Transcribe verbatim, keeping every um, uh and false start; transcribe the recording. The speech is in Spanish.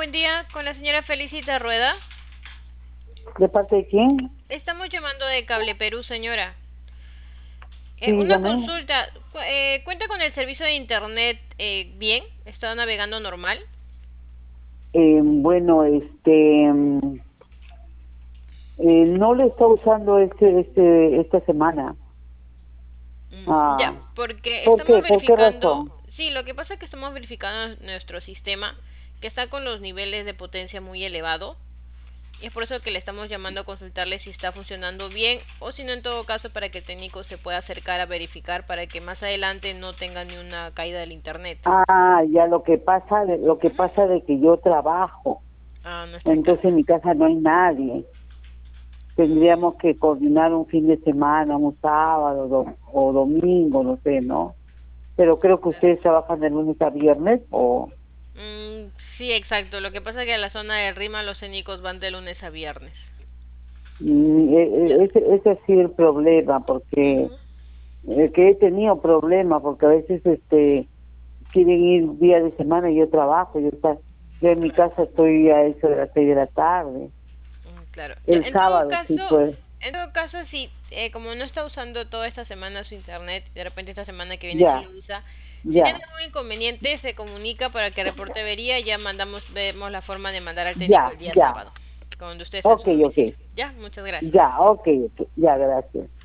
buen día con la señora Felicita Rueda. ¿De parte de quién? Estamos llamando de Cable Perú, señora. Sí, Eh, una dígame. consulta. cu- eh, ¿Cuenta con el servicio de internet eh, bien? ¿Está navegando normal? Eh, bueno, este, mm, eh, no lo está usando este, este, esta semana. Mm, ya, Ah, porque ¿por estamos qué? ¿Por qué verificando. razón? Sí, lo que pasa es que estamos verificando nuestro sistema que está con los niveles de potencia muy elevado. Y es por eso que le estamos llamando a consultarle si está funcionando bien o si no, en todo caso, para que el técnico se pueda acercar a verificar para que más adelante no tenga ni una caída del internet. Ah, ya lo que pasa, de- lo que Ujú. pasa de que yo trabajo, Ah, no está en entonces casa. en mi casa no hay nadie. Tendríamos Mm, que coordinar un fin de semana, un sábado do- o domingo, no sé, ¿no? Pero creo que claro. ustedes trabajan de lunes a viernes o... Mm, sí, exacto. Lo que pasa es que a la zona de Rima los técnicos van de lunes a viernes. Mm, e- Ya. e- ese, ese ha sido el problema, porque Ujú. eh, que he tenido problemas porque a veces este quieren ir día de semana y yo trabajo, yo está, yo en mi Claro. casa estoy a eso de las seis de la tarde, Mm, claro. Ya, el en todo sábado sí caso, pues, en todo caso, sí, eh, como no está usando toda esta semana su internet, de repente esta semana que viene sí ya, lo usa. Si tiene ya, algún inconveniente, se comunica para que reporte avería y ya mandamos, vemos la forma de mandar al técnico ya, el día ya, sábado, cuando usted está en ok, su ok, domicilio. Ya, muchas gracias. ya, ok, ok, ya, gracias.